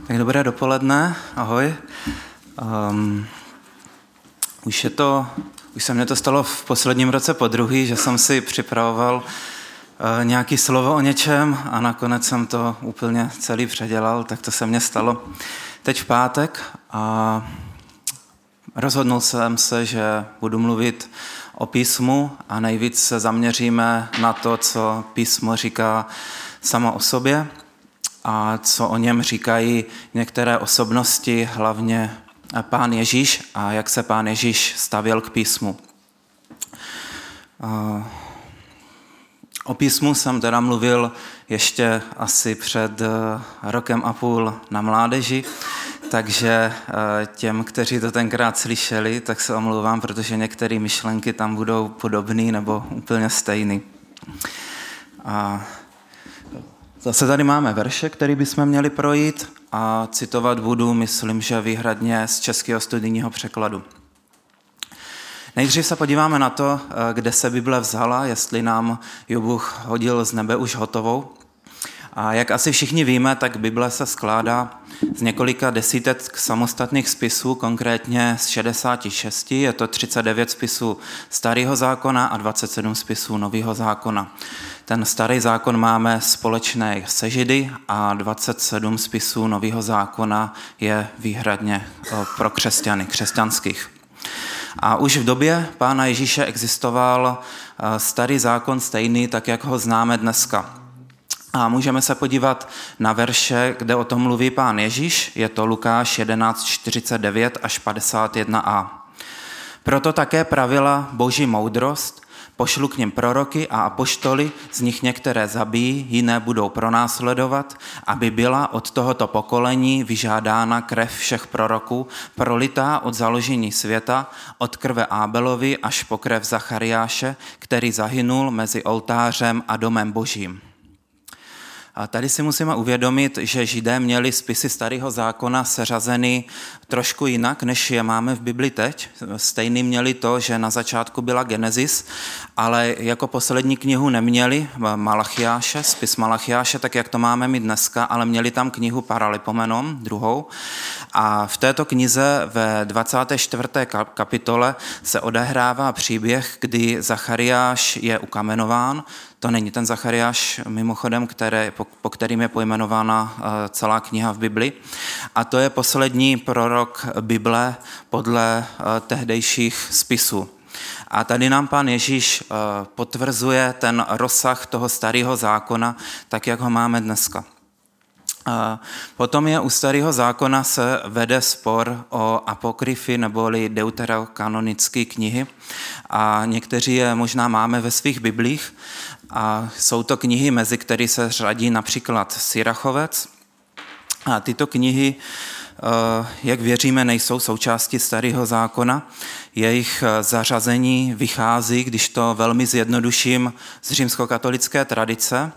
Tak dobré dopoledne, ahoj. Už se mně to stalo v posledním roce podruhý, že jsem si připravoval nějaký slovo o něčem a nakonec jsem to úplně celý předělal, tak to se mně stalo teď v pátek a rozhodnul jsem se, že budu mluvit o písmu a nejvíc se zaměříme na to, co písmo říká samo o sobě a co o něm říkají některé osobnosti, hlavně Pán Ježíš a jak se Pán Ježíš stavěl k písmu. O písmu jsem teda mluvil ještě asi před rokem a půl na mládeži, takže těm, kteří to tenkrát slyšeli, tak se omlouvám, protože některé myšlenky tam budou podobné nebo úplně stejné. A zase tady máme verše, které bychom měli projít a citovat budu, myslím, že výhradně z českého studijního překladu. Nejdřív se podíváme na to, kde se Bible vzala, jestli nám ji Bůh hodil z nebe už hotovou. A jak asi všichni víme, tak Bible se skládá z několika desítek samostatných spisů, konkrétně z 66, je to 39 spisů Starého zákona a 27 spisů Nového zákona. Ten Starý zákon máme společné se Židy a 27 spisů Nového zákona je výhradně pro křesťany, křesťanských. A už v době Pána Ježíše existoval Starý zákon stejný, tak jak ho známe dneska. A můžeme se podívat na verše, kde o tom mluví Pán Ježíš, je to Lukáš 11:49 až 51a. Proto také pravila Boží moudrost, pošlu k nim proroky a apoštoly, z nich některé zabijí, jiné budou pronásledovat, aby byla od tohoto pokolení vyžádána krev všech proroků, prolitá od založení světa, od krve Ábelovi až po krev Zachariáše, který zahynul mezi oltářem a domem Božím. A tady si musíme uvědomit, že Židé měli spisy Starého zákona seřazeny trošku jinak, než je máme v Bibli teď. Stejný měli to, že na začátku byla Genesis, ale jako poslední knihu neměli Malachiáše, spis Malachiáše, tak jak to máme my dneska, ale měli tam knihu Paralipomenon, druhou. A v této knize ve 24. kapitole se odehrává příběh, kdy Zachariáš je ukamenován. To není ten Zachariáš, mimochodem, po kterým je pojmenována celá kniha v Bibli. A to je poslední prorok Bible podle tehdejších spisů. A tady nám Pán Ježíš potvrzuje ten rozsah toho Starého zákona, tak jak ho máme dneska. Potom je u Starého zákona se vede spor o apokryfy neboli deuterokanonické knihy a někteří je možná máme ve svých biblích a jsou to knihy, mezi které se řadí například Sirachovec a tyto knihy, jak věříme, nejsou součástí Starého zákona. Jejich zařazení vychází, když to velmi zjednoduším, z římskokatolické tradice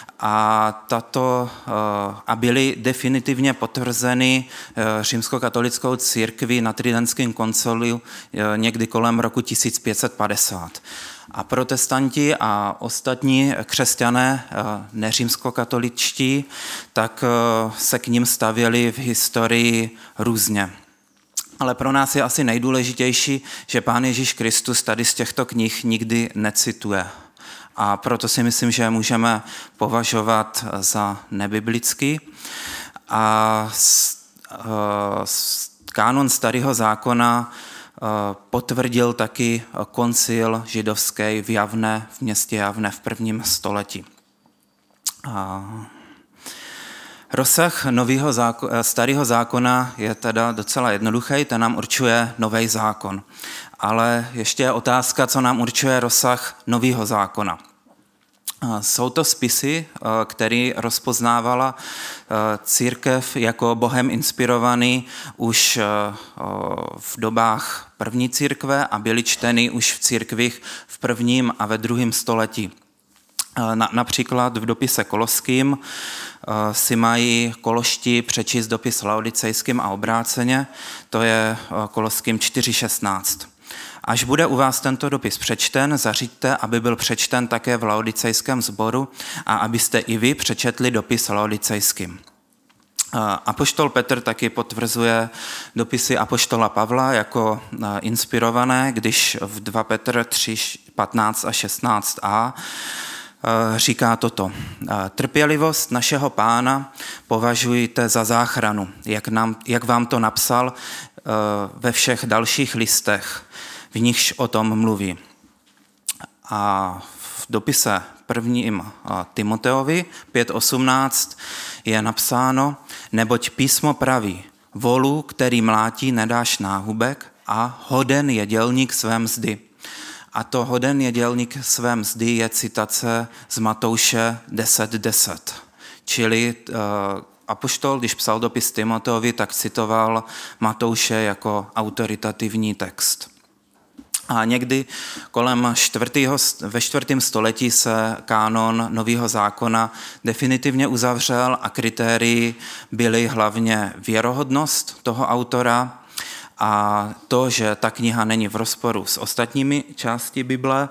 a byly definitivně potvrzeny římskokatolickou církví na Tridentském koncilu někdy kolem roku 1550. A protestanti a ostatní křesťané neřímskokatoličtí, tak se k ním stavěli v historii různě. Ale pro nás je asi nejdůležitější, že Pán Ježíš Kristus tady z těchto knih nikdy necituje. A proto si myslím, že můžeme považovat za nebiblický. A kánon Starého zákona potvrdil taky koncil židovský v Javne, v městě Javne v 1. století. Rozsah Starého zákona je teda docela jednoduchý, ten nám určuje Nový zákon. Ale ještě je otázka, co nám určuje rozsah Nového zákona. Jsou to spisy, které rozpoznávala církev jako Bohem inspirovaný už v dobách první církve a byly čteny už v církvích v 1. a ve 2. století. Například v dopise Koloským si mají Koloští přečíst dopis Laodicejským a obráceně, to je Koloským 4.16. Až bude u vás tento dopis přečten, zařiďte, aby byl přečten také v laodicejském sboru a abyste i vy přečetli dopis laodicejským. Apoštol Petr taky potvrzuje dopisy apoštola Pavla jako inspirované, když v 2 Petr 3, 15 a 16a říká toto. Trpělivost našeho Pána považujte za záchranu, jak vám to napsal ve všech dalších listech, v nichž o tom mluví. A v dopise 1. Timoteovi 5.18 je napsáno, neboť písmo praví, volu, který mlátí, nedáš náhubek a hoden je dělník své mzdy. A to hoden je dělník své mzdy je citace z Matouše 10.10. Čili apoštol, když psal dopis Timoteovi, tak citoval Matouše jako autoritativní text. A někdy ve 4. století se kánon Nového zákona definitivně uzavřel a kritérii byly hlavně věrohodnost toho autora a to, že ta kniha není v rozporu s ostatními části Bible.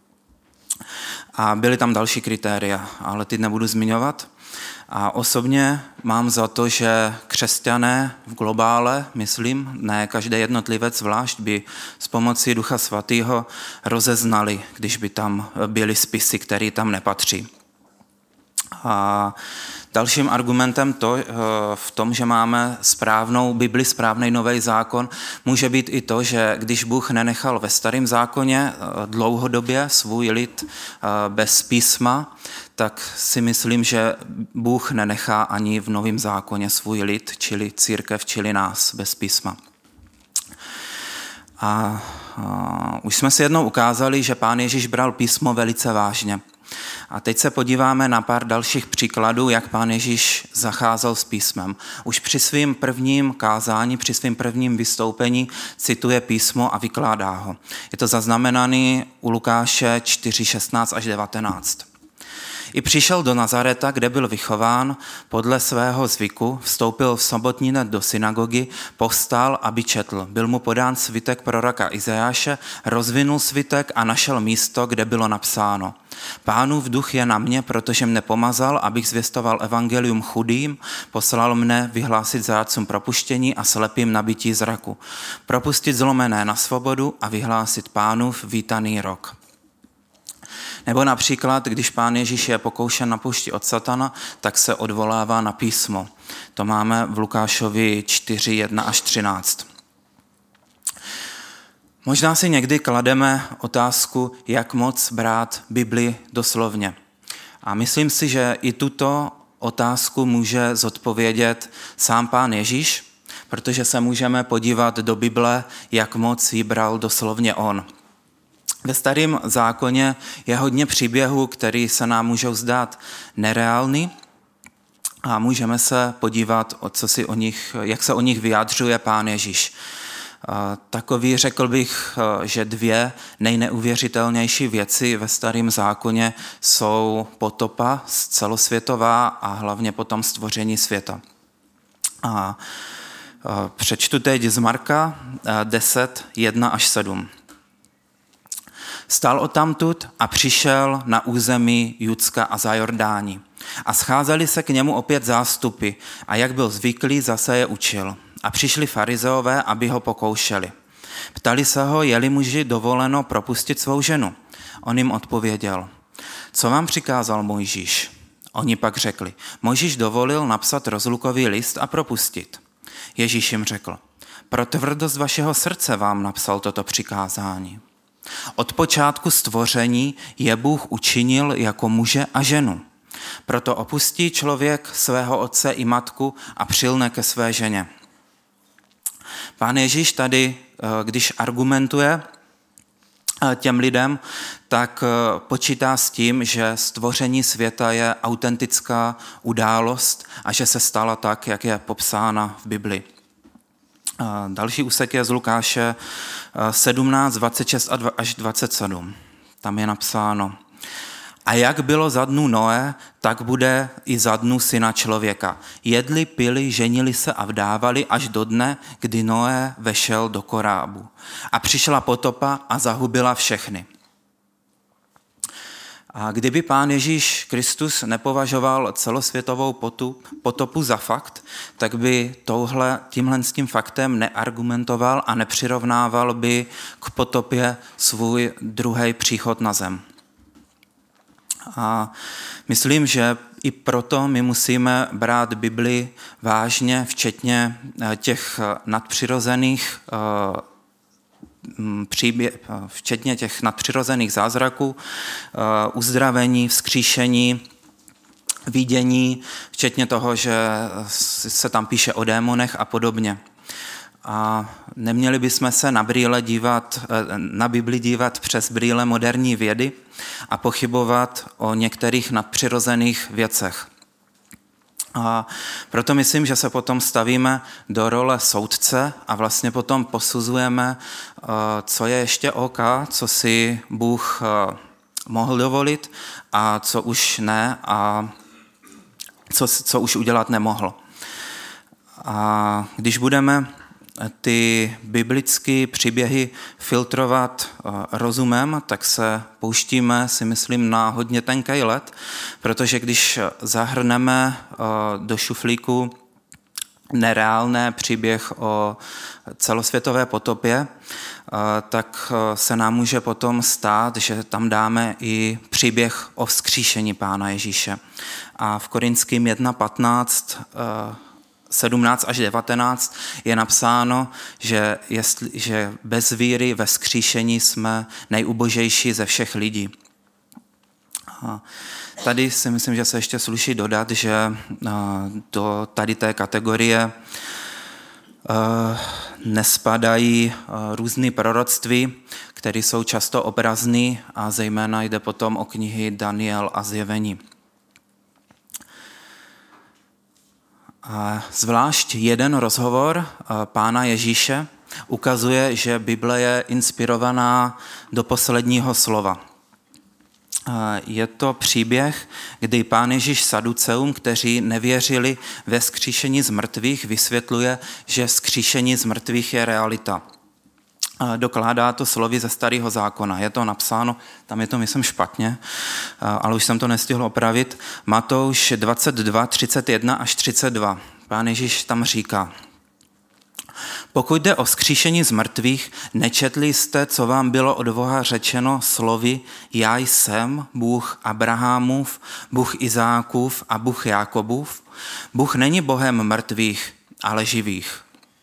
A byly tam další kritéria, ale ty nebudu zmiňovat. A osobně mám za to, že křesťané v globále, myslím, ne každý jednotlivec zvlášť, by s pomocí Ducha Svatého rozeznali, když by tam byly spisy, které tam nepatří. A dalším argumentem v tom, že máme správnou Bibli, správný Nový zákon, může být i to, že když Bůh nenechal ve Starém zákoně dlouhodobě svůj lid bez písma, tak si myslím, že Bůh nenechá ani v Novém zákoně svůj lid, čili církev, čili nás bez písma. A už jsme si jednou ukázali, že Pán Ježíš bral písmo velice vážně. A teď se podíváme na pár dalších příkladů, jak Pán Ježíš zacházel s písmem. Už při svém prvním kázání, při svém prvním vystoupení cituje písmo a vykládá ho. Je to zaznamenaný u Lukáše 4, 16 až 19. I přišel do Nazareta, kde byl vychován, podle svého zvyku, vstoupil v sobotní den do synagogy, povstal, aby četl. Byl mu podán svitek proroka Izajáše, rozvinul svitek a našel místo, kde bylo napsáno. Pánův duch je na mě, protože mne pomazal, abych zvěstoval evangelium chudým, poslal mne vyhlásit zrádcům propuštění a slepým nabití zraku, propustit zlomené na svobodu a vyhlásit Pánův vítaný rok. Nebo například, když Pán Ježíš je pokoušen na poušti od satana, tak se odvolává na písmo. To máme v Lukášovi 4, 1 až 13. Možná si někdy klademe otázku, jak moc brát Bibli doslovně. A myslím si, že i tuto otázku může zodpovědět sám Pán Ježíš, protože se můžeme podívat do Bible, jak moc ji bral doslovně on. Ve Starém zákoně je hodně příběhů, které se nám můžou zdát nereální a můžeme se podívat, jak se o nich vyjadřuje Pán Ježíš. Takový řekl bych, že 2 nejneuvěřitelnější věci ve Starém zákoně jsou potopa celosvětová a hlavně potom stvoření světa. A přečtu teď z Marka 10, 1 až 7. Stal odtamtud a přišel na území Judska a za Jordání. A scházeli se k němu opět zástupy a jak byl zvyklý, zase je učil. A přišli farizeové, aby ho pokoušeli. Ptali se ho, je-li muži dovoleno propustit svou ženu. On jim odpověděl, co vám přikázal Mojžíš? Oni pak řekli, Mojžíš dovolil napsat rozlukový list a propustit. Ježíš jim řekl, pro tvrdost vašeho srdce vám napsal toto přikázání. Od počátku stvoření je Bůh učinil jako muže a ženu. Proto opustí člověk svého otce i matku a přilne ke své ženě. Pán Ježíš tady, když argumentuje těm lidem, tak počítá s tím, že stvoření světa je autentická událost a že se stala tak, jak je popsána v Bibli. Další úsek je z Lukáše 17, 26 až 27. Tam je napsáno, a jak bylo za dnů Noé, tak bude i za dnů syna člověka. Jedli, pili, ženili se a vdávali až do dne, kdy Noé vešel do korábu. A přišla potopa a zahubila všechny. A kdyby Pán Ježíš Kristus nepovažoval celosvětovou potopu za fakt, tak by tímhle s tím faktem neargumentoval a nepřirovnával by k potopě svůj druhý příchod na zem. A myslím, že i proto my musíme brát Bibli vážně, včetně těch nadpřirozených včetně těch nadpřirozených zázraků, uzdravení, vzkříšení, vidění, včetně toho, že se tam píše o démonech a podobně. A neměli bychom se na Bibli dívat přes brýle moderní vědy a pochybovat o některých nadpřirozených věcech. A proto myslím, že se potom stavíme do role soudce a vlastně potom posuzujeme, co je ještě OK, co si Bůh mohl dovolit a co už ne a co už udělat nemohl. A když budeme ty biblické příběhy filtrovat rozumem, tak se pouštíme, si myslím, na hodně tenký led, protože když zahrneme do šuflíku nereálný příběh o celosvětové potopě, tak se nám může potom stát, že tam dáme i příběh o vzkříšení Pána Ježíše. A v Korinským 1:15 17 až 19 je napsáno, že bez víry ve vzkříšení jsme nejubožejší ze všech lidí. A tady si myslím, že se ještě sluší dodat, že do tady té kategorie nespadají různé proroctví, které jsou často obrazný a zejména jde potom o knihy Daniel a Zjevení. A zvlášť jeden rozhovor Pána Ježíše ukazuje, že Bible je inspirovaná do posledního slova. Je to příběh, kdy Pán Ježíš Saduceum, kteří nevěřili ve vzkříšení z mrtvých, vysvětluje, že vzkříšení z mrtvých je realita. Dokládá to slovy ze Starého zákona. Je to napsáno, tam je to myslím špatně, ale už jsem to nestihl opravit. Matouš 22, 31 až 32. Pán Ježíš tam říká: Pokud jde o vzkříšení z mrtvých, nečetli jste, co vám bylo od Boha řečeno slovy: Já jsem Bůh Abrahamův, Bůh Izákův a Bůh Jákobův? Bůh není Bohem mrtvých, ale živých.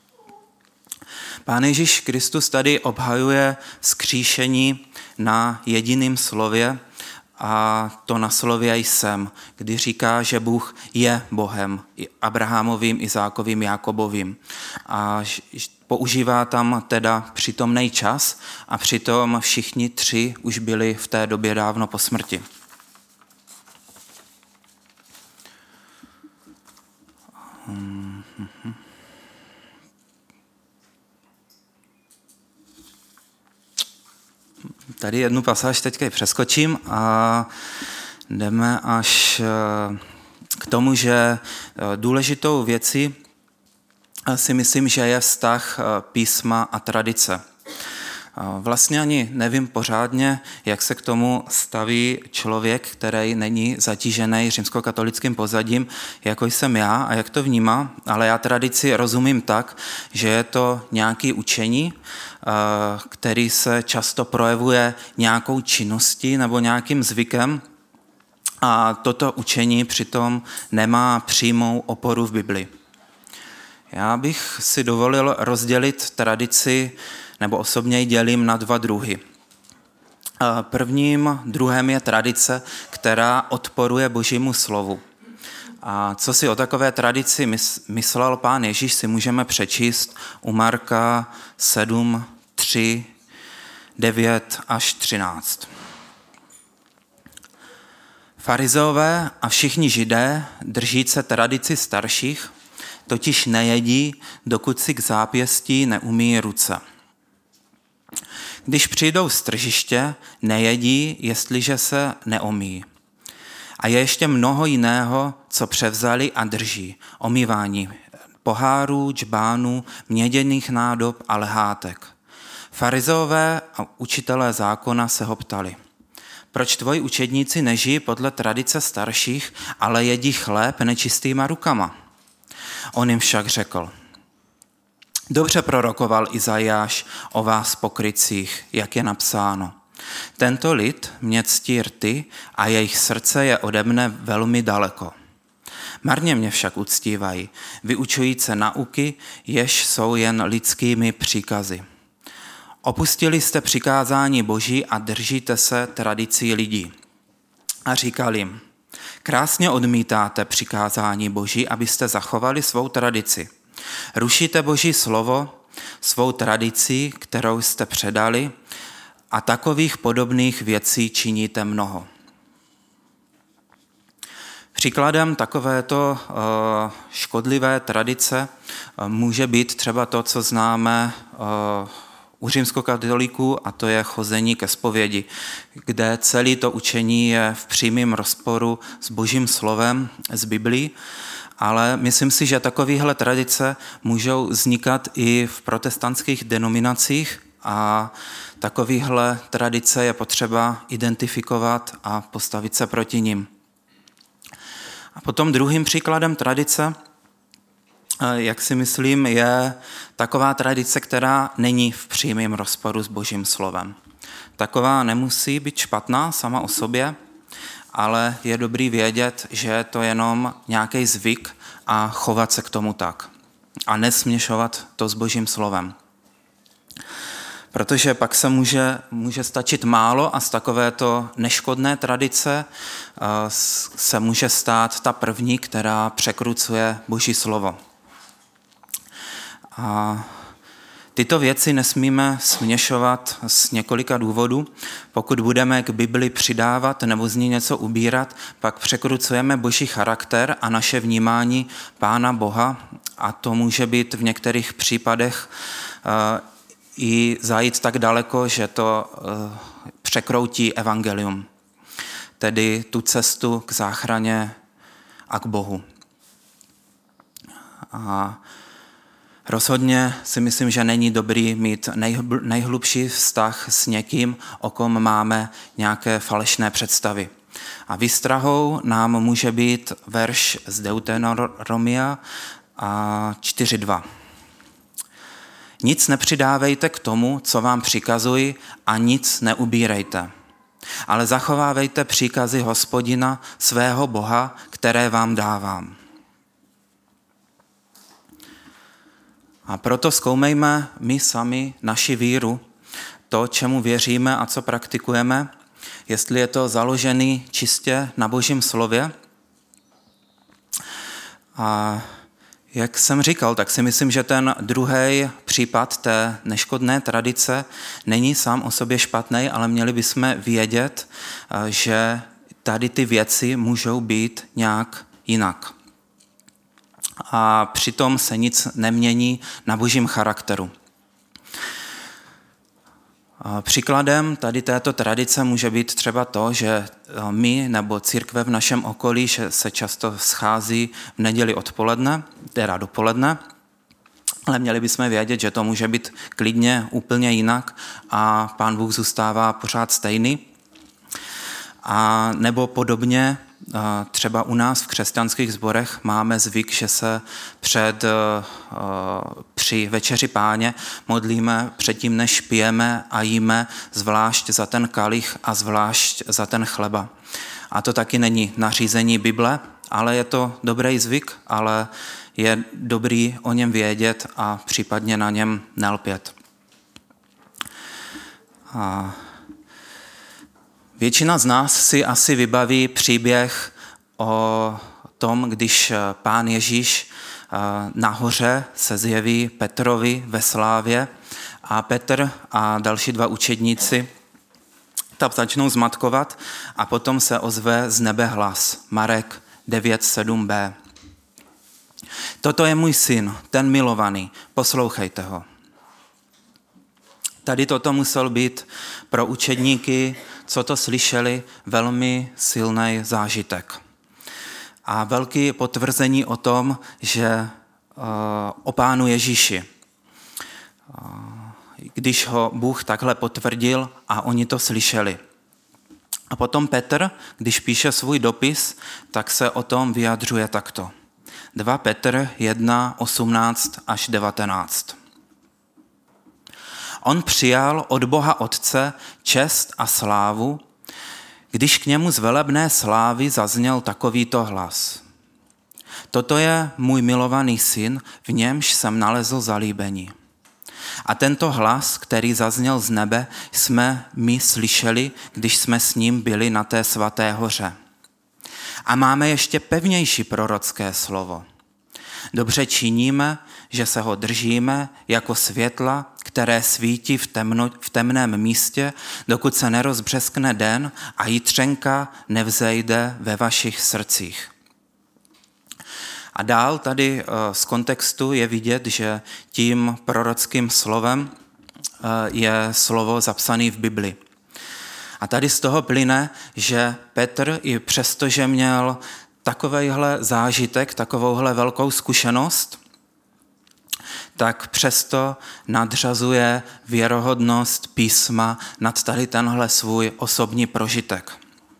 Pán Ježíš Kristus tady obhajuje vzkříšení na jediném slově, a to na slově jsem, kdy říká, že Bůh je Bohem Abrahamovým, Izákovým, Jákobovým. A používá tam teda přítomný čas a přitom všichni tři už byli v té době dávno po smrti. Tady jednu pasáž teďka přeskočím a jdeme až k tomu, že důležitou věcí si myslím, že je vztah písma a tradice. Vlastně ani nevím pořádně, jak se k tomu staví člověk, který není zatížený římskokatolickým pozadím, jako jsem já a jak to vnímá, ale já tradici rozumím tak, že je to nějaké učení, který se často projevuje nějakou činností nebo nějakým zvykem, a toto učení přitom nemá přímou oporu v Bibli. Já bych si dovolil rozdělit tradici, nebo osobně ji dělím na dva druhy. Prvním druhem je tradice, která odporuje Božímu slovu. A co si o takové tradici myslel Pán Ježíš, si můžeme přečíst u Marka 7, 3, 9 až 13. Farizeové a všichni Židé, držíce tradici starších, totiž nejedí, dokud si k zápěstí neumyjí ruce. Když přijdou z tržiště, nejedí, jestliže se neomyjí. A je ještě mnoho jiného, co převzali a drží. Omývání pohárů, džbánů, měděných nádob a lehátek. Farizeové a učitelé zákona se ho ptali: Proč tvoji učedníci nežijí podle tradice starších, ale jedí chléb nečistýma rukama? On jim však řekl: Dobře prorokoval Izajáš o vás pokrytcích, jak je napsáno. Tento lid mě ctí rty a jejich srdce je ode mne velmi daleko. Marně mě však uctívají, vyučujíce nauky, jež jsou jen lidskými příkazy. Opustili jste přikázání Boží a držíte se tradicí lidí. A říkal jim: Krásně odmítáte přikázání Boží, abyste zachovali svou tradici. Rušíte Boží slovo, svou tradici, kterou jste předali, a takových podobných věcí činíte mnoho. Příkladem takovéto škodlivé tradice může být třeba to, co známe u římskokatolíků, a to je chození ke zpovědi, kde celé to učení je v přímém rozporu s Božím slovem, s Biblií, ale myslím si, že takovéhle tradice můžou vznikat i v protestantských denominacích a takovéhle tradice je potřeba identifikovat a postavit se proti nim. A potom druhým příkladem tradice, jak si myslím, je taková tradice, která není v přímém rozporu s Božím slovem. Taková nemusí být špatná sama o sobě, ale je dobrý vědět, že je to jenom nějaký zvyk a chovat se k tomu tak. A nesměšovat to s Božím slovem. Protože pak se může stačit málo a z takovéto neškodné tradice se může stát ta první, která překrucuje Boží slovo. A tyto věci nesmíme směšovat z několika důvodů. Pokud budeme k Bibli přidávat nebo z ní něco ubírat, pak překrucujeme Boží charakter a naše vnímání Pána Boha, a to může být v některých případech i zajít tak daleko, že to překroutí evangelium, tedy tu cestu k záchraně a k Bohu. A rozhodně si myslím, že není dobrý mít nejhlubší vztah s někým, o kom máme nějaké falešné představy. A výstrahou nám může být verš z Deuteronomia 4.2. Nic nepřidávejte k tomu, co vám přikazuji, a nic neubírejte. Ale zachovávejte příkazy Hospodina, svého Boha, které vám dávám. A proto zkoumejme my sami naši víru, to, čemu věříme a co praktikujeme, jestli je to založený čistě na Božím slově. A jak jsem říkal, tak si myslím, že ten druhý případ té neškodné tradice není sám o sobě špatný, ale měli bychom vědět, že tady ty věci můžou být nějak jinak. A přitom se nic nemění na Božím charakteru. Příkladem tady této tradice může být třeba to, že my nebo církve v našem okolí že se často schází v neděli odpoledne, teda dopoledne, ale měli bychom vědět, že to může být klidně úplně jinak a Pán Bůh zůstává pořád stejný. A nebo podobně, třeba u nás v křesťanských sborech máme zvyk, že se při večeři Páně modlíme předtím, než pijeme a jíme, zvlášť za ten kalich a zvlášť za ten chleba. A to taky není nařízení Bible, ale je to dobrý zvyk, ale je dobrý o něm vědět a případně na něm nelpět. Většina z nás si asi vybaví příběh o tom, když Pán Ježíš nahoře se zjeví Petrovi ve slávě a Petr a další dva učedníci tam začnou zmatkovat a potom se ozve z nebe hlas. Marek 9.7b. Toto je můj syn, ten milovaný, poslouchejte ho. Tady toto musel být pro učedníky, co to slyšeli, velmi silný zážitek. A velké potvrzení o tom, že o Pánu Ježíši. Když ho Bůh takhle potvrdil a oni to slyšeli. A potom Petr, když píše svůj dopis, tak se o tom vyjadřuje takto. 2 Petr 1, 18 až 19. On přijal od Boha Otce čest a slávu, když k němu z velebné slávy zazněl takovýto hlas. Toto je můj milovaný syn, v němž jsem nalezl zalíbení. A tento hlas, který zazněl z nebe, jsme my slyšeli, když jsme s ním byli na té svaté hoře. A máme ještě pevnější prorocké slovo. Dobře činíme, že se ho držíme jako světla, které svítí v temném místě, dokud se nerozbřeskne den a jitřenka nevzejde ve vašich srdcích. A dál tady z kontextu je vidět, že tím prorockým slovem je slovo zapsané v Bibli. A tady z toho plyne, že Petr i přesto, že měl takovejhle zážitek, takovouhle velkou zkušenost, tak přesto nadřazuje věrohodnost písma nad tady tenhle svůj osobní prožitek.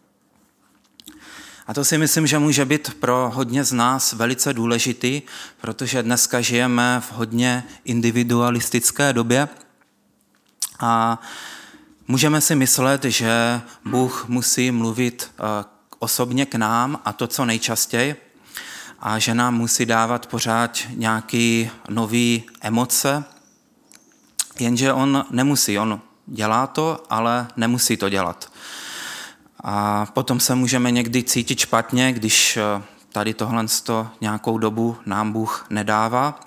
A to si myslím, že může být pro hodně z nás velice důležitý, protože dneska žijeme v hodně individualistické době a můžeme si myslet, že Bůh musí mluvit osobně k nám a to co nejčastěji a že nám musí dávat pořád nějaké nové emoce, jenže on nemusí, on dělá to, ale nemusí to dělat. A potom se můžeme někdy cítit špatně, když tady tohle nějakou dobu nám Bůh nedává.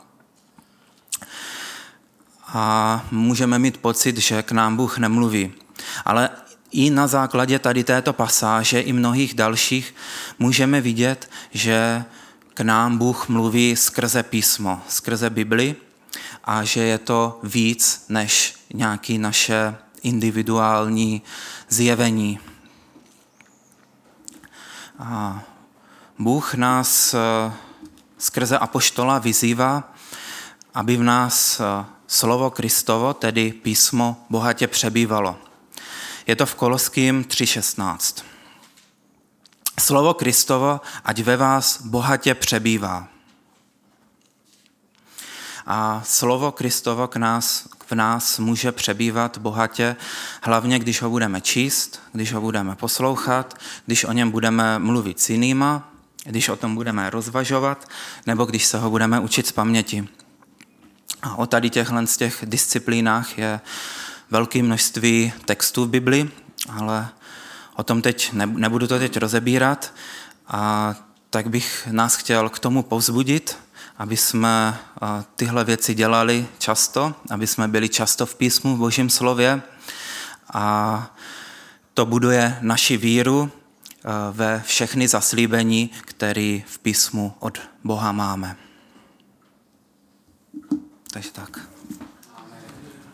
A můžeme mít pocit, že k nám Bůh nemluví. Ale i na základě tady této pasáže i mnohých dalších můžeme vidět, že k nám Bůh mluví skrze písmo, skrze Bibli a že je to víc než nějaké naše individuální zjevení. A Bůh nás skrze apoštola vyzývá, aby v nás slovo Kristovo, tedy písmo, bohatě přebývalo. Je to v Koloským 3.16. Slovo Kristovo, ať ve vás bohatě přebývá. A slovo Kristovo v nás může přebývat bohatě, hlavně když ho budeme číst, když ho budeme poslouchat, když o něm budeme mluvit s jinýma, když o tom budeme rozvažovat, nebo když se ho budeme učit z paměti. A o tady z těch disciplínách je velké množství textů v Bibli, ale o tom nebudu to teď rozebírat. A tak bych nás chtěl k tomu povzbudit, aby jsme tyhle věci dělali často, aby jsme byli často v písmu, v Božím slově. A to buduje naši víru ve všechny zaslíbení, které v písmu od Boha máme. Takže tak.